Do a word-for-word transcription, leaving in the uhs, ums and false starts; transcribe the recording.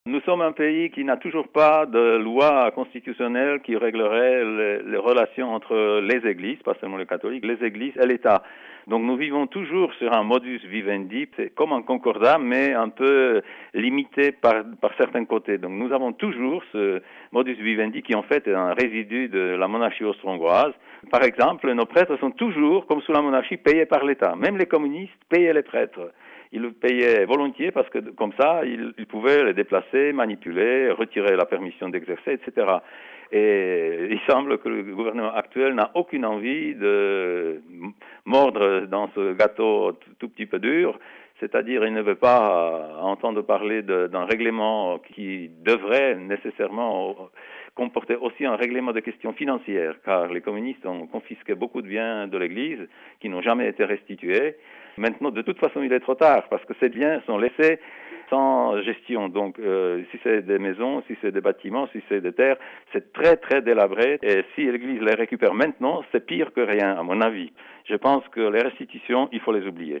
Nous sommes un pays qui n'a toujours pas de loi constitutionnelle qui réglerait les, les relations entre les églises, pas seulement les catholiques, les églises et l'État. Donc nous vivons toujours sur un modus vivendi, c'est comme un concordat, mais un peu limité par, par certains côtés. Donc nous avons toujours ce modus vivendi qui en fait est un résidu de la monarchie austro-hongroise. Par exemple, nos prêtres sont toujours, comme sous la monarchie, payés par l'État. Même les communistes payaient les prêtres. Ils le payaient volontiers parce que comme ça, ils, ils pouvaient les déplacer, manipuler, retirer la permission d'exercer, et cetera. Et il semble que le gouvernement actuel n'a aucune envie de mordre dans ce gâteau tout, tout petit peu dur, c'est-à-dire il ne veut pas entendre parler de, d'un règlement qui devrait nécessairement comporter aussi un règlement de questions financières, car les communistes ont confisqué beaucoup de biens de l'Église qui n'ont jamais été restitués. Maintenant, de toute façon, il est trop tard, parce que ces biens sont laissés sans gestion. Donc, euh, si c'est des maisons, si c'est des bâtiments, si c'est des terres, c'est très, très délabré. Et si l'Église les récupère maintenant, c'est pire que rien, à mon avis. Je pense que les restitutions, il faut les oublier.